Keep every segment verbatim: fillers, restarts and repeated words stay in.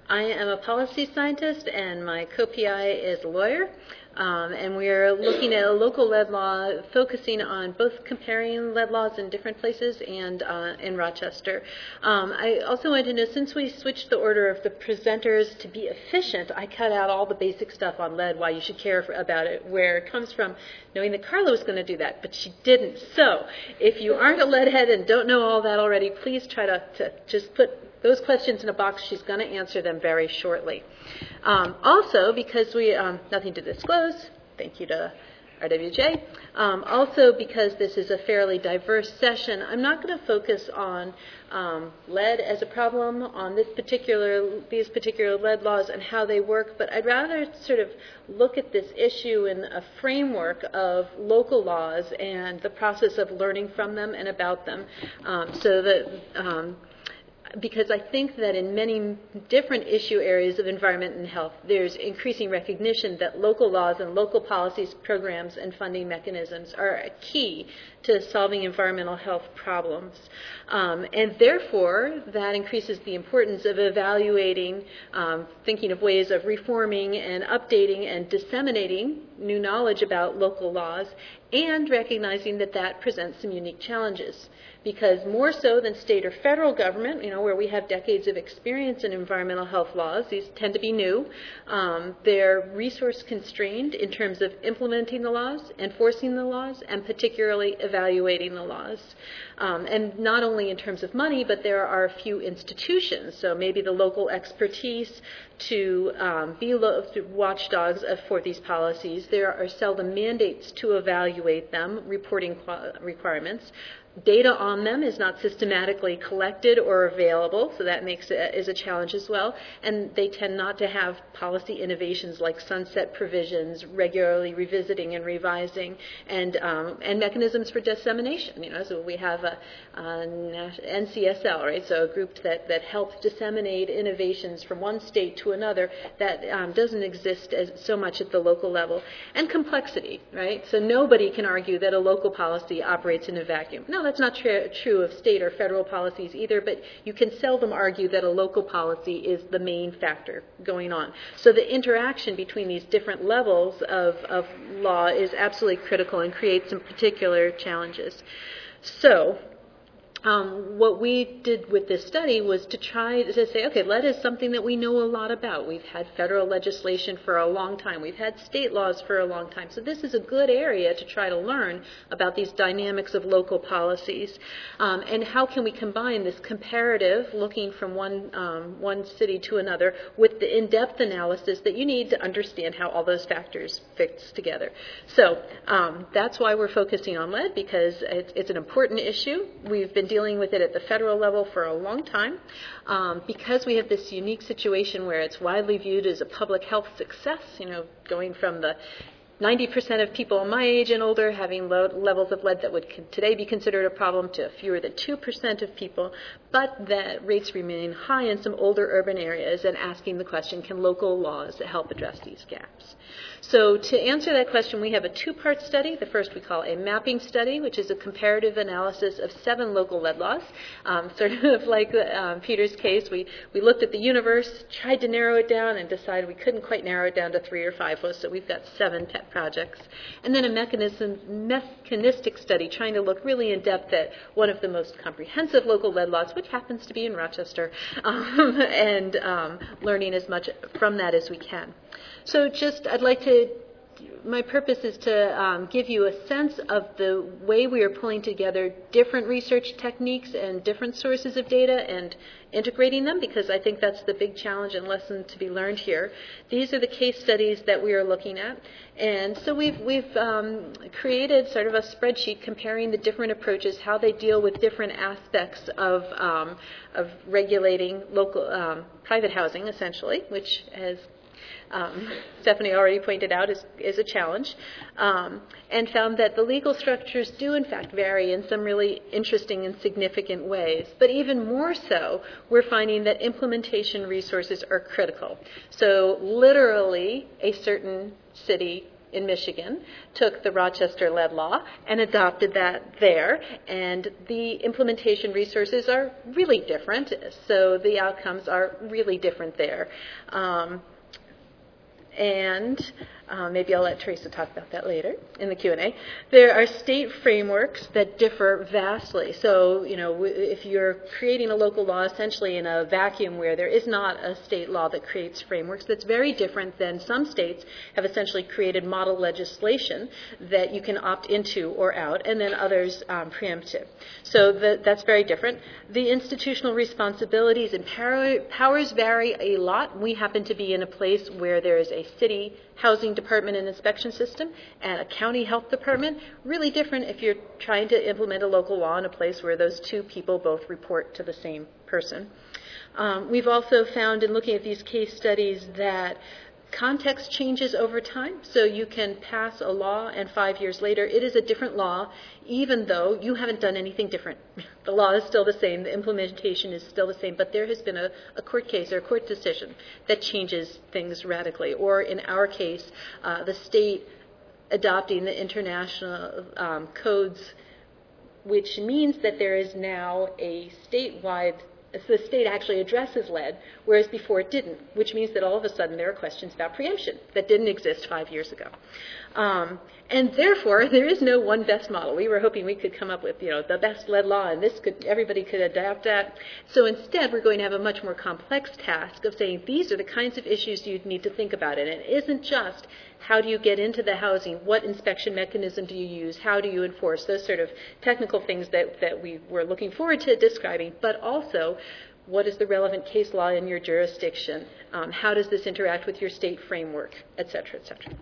I am a policy scientist, and my co-P I is a lawyer. Um, and we're looking at a local lead law, focusing on both comparing lead laws in different places and uh, in Rochester. Um, I also wanted to know, since we switched the order of the presenters to be efficient, I cut out all the basic stuff on lead, why you should care for, about it, where it comes from, knowing that Carla was going to do that, but she didn't. So if you aren't a leadhead and don't know all that already, please try to, to just put those questions in a box. She's going to answer them very shortly. Um, also, because we, um, nothing to disclose, thank you to R W J. Um, also, because this is a fairly diverse session, I'm not going to focus on um, lead as a problem, on this particular, these particular lead laws and how they work, but I'd rather sort of look at this issue in a framework of local laws and the process of learning from them and about them, um, so that um, because I think that in many different issue areas of environment and health, there's increasing recognition that local laws and local policies, programs, and funding mechanisms are a key to solving environmental health problems. Um, and therefore, that increases the importance of evaluating, um, thinking of ways of reforming and updating and disseminating new knowledge about local laws, and recognizing that that presents some unique challenges. Because more so than state or federal government, you know, where we have decades of experience in environmental health laws, these tend to be new. Um, they're resource constrained in terms of implementing the laws, enforcing the laws, and particularly evaluating the laws. Um, and not only in terms of money, but there are a few institutions. So maybe the local expertise to um, be lo- watchdogs of, for these policies. There are seldom mandates to evaluate them, reporting qu- requirements. Data on them is not systematically collected or available, so that makes it is a challenge as well. And they tend not to have policy innovations like sunset provisions, regularly revisiting and revising, and um, and mechanisms for dissemination. You know, so we have a, a N C S L, right? So a group that that helps disseminate innovations from one state to another that um, doesn't exist as so much at the local level. And complexity, right? So nobody can argue that a local policy operates in a vacuum. No, that's not tr- true of state or federal policies either, but you can seldom argue that a local policy is the main factor going on. So the interaction between these different levels of, of law is absolutely critical and creates some particular challenges. So Um, what we did with this study was to try to say, okay, lead is something that we know a lot about. We've had federal legislation for a long time. We've had state laws for a long time. So this is a good area to try to learn about these dynamics of local policies. Um, and how can we combine this comparative, looking from one, um, one city to another, with the in-depth analysis that you need to understand how all those factors fits together. So um, that's why we're focusing on lead, because it's, it's an important issue. We've been dealing with it at the federal level for a long time. Um, because we have this unique situation where it's widely viewed as a public health success, you know, going from the ninety percent of people my age and older having low levels of lead that would today be considered a problem to fewer than two percent of people, but that rates remain high in some older urban areas, and asking the question, can local laws help address these gaps? So to answer that question, we have a two-part study. The first we call a mapping study, which is a comparative analysis of seven local lead laws. Um, sort of like um, Peter's case, we, we looked at the universe, tried to narrow it down, and decided we couldn't quite narrow it down to three or five. So we've got seven pet projects. And then a mechanism, mechanistic study, trying to look really in depth at one of the most comprehensive local lead laws, which happens to be in Rochester, um, and um, learning as much from that as we can. So just, I'd like to, my purpose is to um, give you a sense of the way we are pulling together different research techniques and different sources of data and integrating them, because I think that's the big challenge and lesson to be learned here. These are the case studies that we are looking at. And so we've, we've um, created sort of a spreadsheet comparing the different approaches, how they deal with different aspects of, um, of regulating local um, private housing, essentially, which has Um, Stephanie already pointed out is, is a challenge, um, and found that the legal structures do in fact vary in some really interesting and significant ways. But even more so, we're finding that implementation resources are critical. So literally, a certain city in Michigan took the Rochester lead law and adopted that there, and the implementation resources are really different, so the outcomes are really different there. Um, and uh, maybe I'll let Teresa talk about that later in the Q and A. There are state frameworks that differ vastly. So, you know, if you're creating a local law essentially in a vacuum where there is not a state law that creates frameworks, that's very different than some states have essentially created model legislation that you can opt into or out, and then others um, preempt it. So the, that's very different. The institutional responsibilities and power, powers vary a lot. We happen to be in a place where there is a city housing department and inspection system and a county health department. Really different if you're trying to implement a local law in a place where those two people both report to the same person. Um, we've also found in looking at these case studies that context changes over time, so you can pass a law and five years later it is a different law, even though you haven't done anything different. The law is still the same, the implementation is still the same, but there has been a, a court case or a court decision that changes things radically. Or in our case, uh, the state adopting the international um, codes, which means that there is now a statewide the state actually addresses lead, whereas before it didn't, which means that all of a sudden there are questions about preemption that didn't exist five years ago. Um, and therefore, there is no one best model. We were hoping we could come up with, you know, the best lead law, and this could everybody could adapt that. So instead, we're going to have a much more complex task of saying these are the kinds of issues you'd need to think about. And it isn't just how do you get into the housing, what inspection mechanism do you use, how do you enforce, those sort of technical things that, that we were looking forward to describing, but also what is the relevant case law in your jurisdiction, um, how does this interact with your state framework, et cetera, et cetera.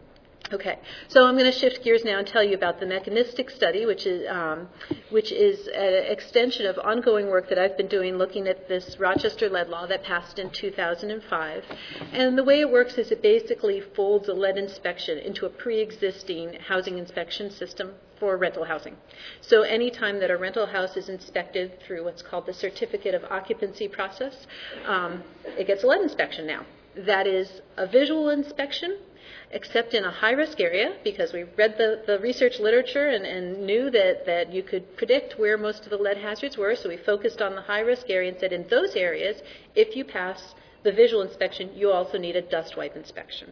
Okay, so I'm going to shift gears now and tell you about the mechanistic study, which is um, which is an extension of ongoing work that I've been doing looking at this Rochester lead law that passed in two thousand five. And the way it works is it basically folds a lead inspection into a pre-existing housing inspection system for rental housing. So anytime that a rental house is inspected through what's called the certificate of occupancy process, um, it gets a lead inspection now. That is a visual inspection, except in a high-risk area, because we read the, the research literature and, and knew that, that you could predict where most of the lead hazards were, so we focused on the high-risk area and said in those areas, if you pass the visual inspection, you also need a dust wipe inspection.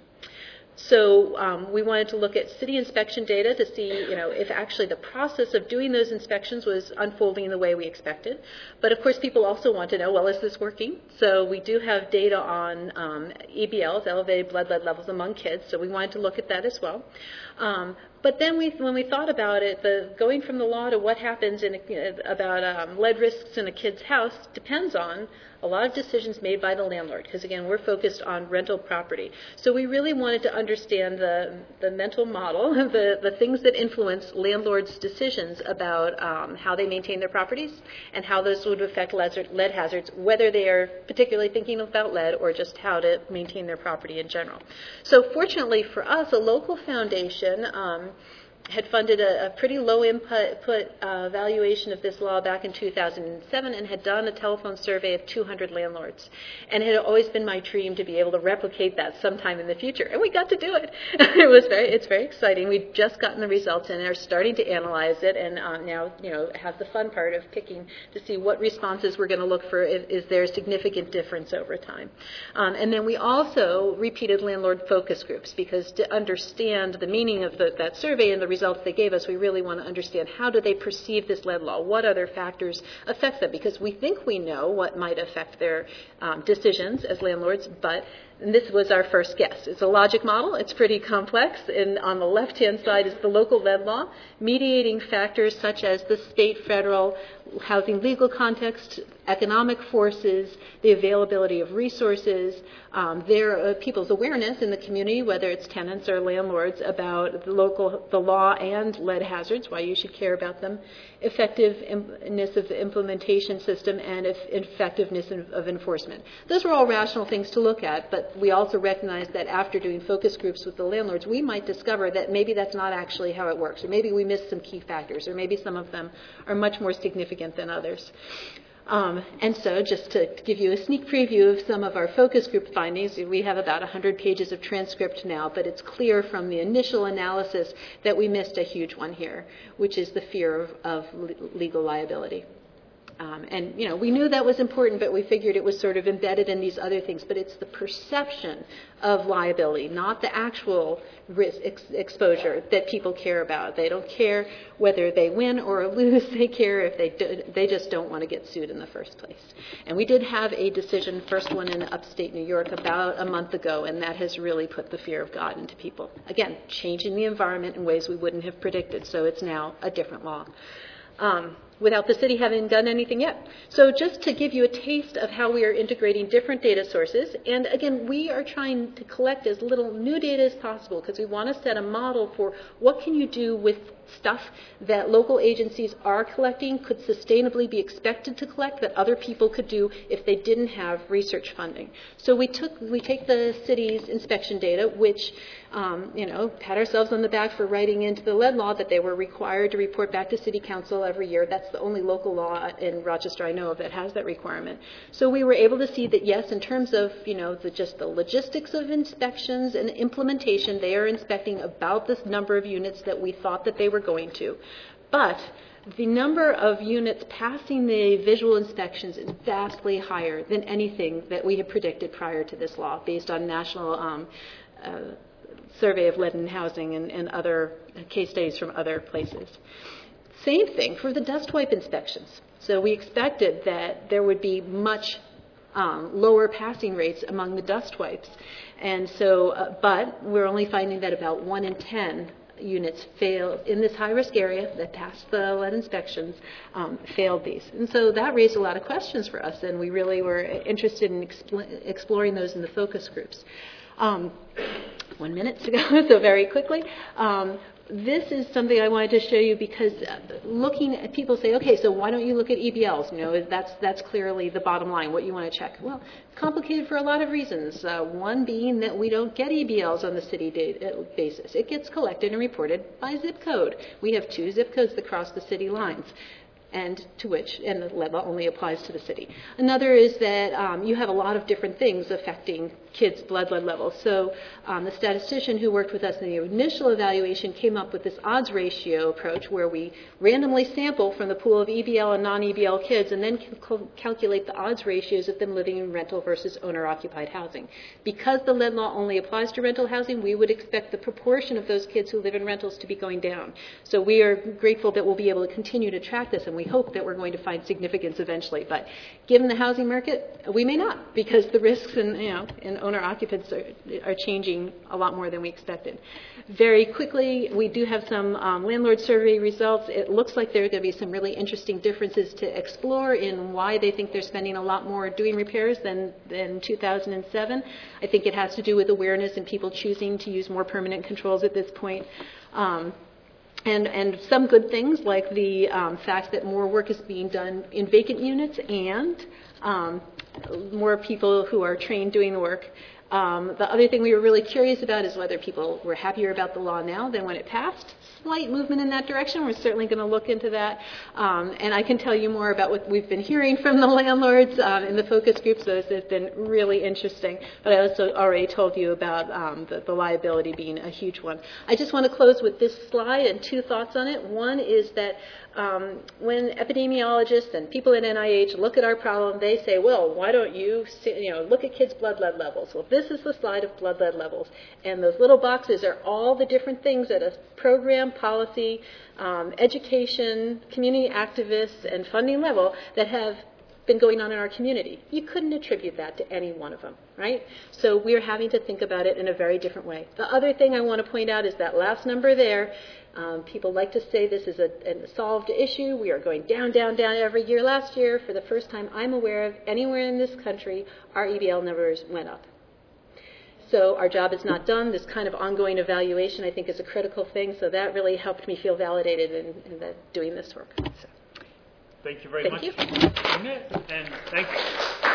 So um, we wanted to look at city inspection data to see, you know, if actually the process of doing those inspections was unfolding the way we expected. But of course, people also want to know, well, is this working? So we do have data on um, E B Ls, elevated blood lead levels among kids. So we wanted to look at that as well. Um, but then we, when we thought about it, the going from the law to what happens in a, about um, lead risks in a kid's house depends on a lot of decisions made by the landlord, because again, we're focused on rental property. So we really wanted to understand the, the mental model, the, the things that influence landlords' decisions about um, how they maintain their properties and how those would affect lead hazards, whether they are particularly thinking about lead or just how to maintain their property in general. So fortunately for us, a local foundation um, had funded a, a pretty low input put, uh, valuation of this law back in two thousand seven and had done a telephone survey of two hundred landlords. And it had always been my dream to be able to replicate that sometime in the future. And we got to do it. It was very, it's very exciting. We'd just gotten the results and are starting to analyze it, and um, now, you know, have the fun part of picking to see what responses we're going to look for. Is, is there a significant difference over time? Um, and then we also repeated landlord focus groups, because to understand the meaning of the, that survey and the results they gave us, we really want to understand how do they perceive this lead law, what other factors affect them, because we think we know what might affect their um, decisions as landlords, but and this was our first guess. It's a logic model. It's pretty complex. And on the left-hand side is the local lead law, mediating factors such as the state, federal, housing legal context, economic forces, the availability of resources, um, their uh, people's awareness in the community, whether it's tenants or landlords, about the local, the law and lead hazards, why you should care about them, effectiveness of the implementation system, and if effectiveness of, of enforcement. Those were all rational things to look at, but we also recognize that after doing focus groups with the landlords, we might discover that maybe that's not actually how it works, or maybe we missed some key factors, or maybe some of them are much more significant than others. Um, and so just to give you a sneak preview of some of our focus group findings, we have about one hundred pages of transcript now, but it's clear from the initial analysis that we missed a huge one here, which is the fear of, of legal liability. Um, and, you know, we knew that was important, but we figured it was sort of embedded in these other things. But it's the perception of liability, not the actual risk ex exposure that people care about. They don't care whether they win or lose. They care if they do, they just don't want to get sued in the first place. And we did have a decision, first one in upstate New York, about a month ago, and that has really put the fear of God into people. Again, changing the environment in ways we wouldn't have predicted, so it's now a different law. Um, without the city having done anything yet. So just to give you a taste of how we are integrating different data sources, and again, we are trying to collect as little new data as possible because we want to set a model for what can you do with stuff that local agencies are collecting, could sustainably be expected to collect, that other people could do if they didn't have research funding. So we took, we take the city's inspection data, which, um, you know, pat ourselves on the back for writing into the lead law that they were required to report back to city council every year. That's the only local law in Rochester I know of that has that requirement. So we were able to see that, yes, in terms of, you know, the, just the logistics of inspections and implementation, they are inspecting about this number of units that we thought that they were going to. But the number of units passing the visual inspections is vastly higher than anything that we had predicted prior to this law, based on national um, uh, survey of lead in housing and, and other case studies from other places. Same thing for the dust wipe inspections. So we expected that there would be much um, lower passing rates among the dust wipes. And so, uh, but we're only finding that about one in ten units failed in this high-risk area that passed the lead inspections, um, failed these. And so that raised a lot of questions for us, and we really were interested in expl exploring those in the focus groups. Um, one minute to go, so very quickly. Um, This is something I wanted to show you because looking at people say, okay, so why don't you look at E B Ls? You know, that's, that's clearly the bottom line, what you want to check. Well, complicated for a lot of reasons. Uh, one being that we don't get E B Ls on the city data basis. It gets collected and reported by zip code. We have two zip codes that cross the city lines, and to which, and the lead law only applies to the city. Another is that um, you have a lot of different things affecting kids' blood lead levels. So um, the statistician who worked with us in the initial evaluation came up with this odds ratio approach where we randomly sample from the pool of E B L and non-E B L kids and then cal calculate the odds ratios of them living in rental versus owner-occupied housing. Because the lead law only applies to rental housing, we would expect the proportion of those kids who live in rentals to be going down. So we are grateful that we'll be able to continue to track this, and we hope that we're going to find significance eventually. But given the housing market, we may not, because the risks in, you know, in owner occupants are, are changing a lot more than we expected. Very quickly, we do have some um, landlord survey results. It looks like there are going to be some really interesting differences to explore in why they think they're spending a lot more doing repairs than, than two thousand seven. I think it has to do with awareness and people choosing to use more permanent controls at this point. Um, And, and some good things like the um, fact that more work is being done in vacant units and um, more people who are trained doing the work. Um, the other thing we were really curious about is whether people were happier about the law now than when it passed. Slight movement in that direction. We're certainly going to look into that. Um, and I can tell you more about what we've been hearing from the landlords um, in the focus groups. Those have been really interesting. But I also already told you about um, the, the liability being a huge one. I just want to close with this slide and two thoughts on it. One is that um, when epidemiologists and people at N I H look at our problem, they say, well, why don't you, see, you know, look at kids' blood lead levels? Well, this is the slide of blood lead levels. And those little boxes are all the different things at a program, policy, um, education, community activists, and funding level that have been going on in our community. You couldn't attribute that to any one of them, right? So we're having to think about it in a very different way. The other thing I want to point out is that last number there. Um, people like to say this is a, a solved issue. We are going down, down, down every year. Last year, for the first time I'm aware of anywhere in this country, our E B L numbers went up. So our job is not done. This kind of ongoing evaluation, I think, is a critical thing. So that really helped me feel validated in, in the, doing this work. So. Thank you very Thank much. You. And thank you.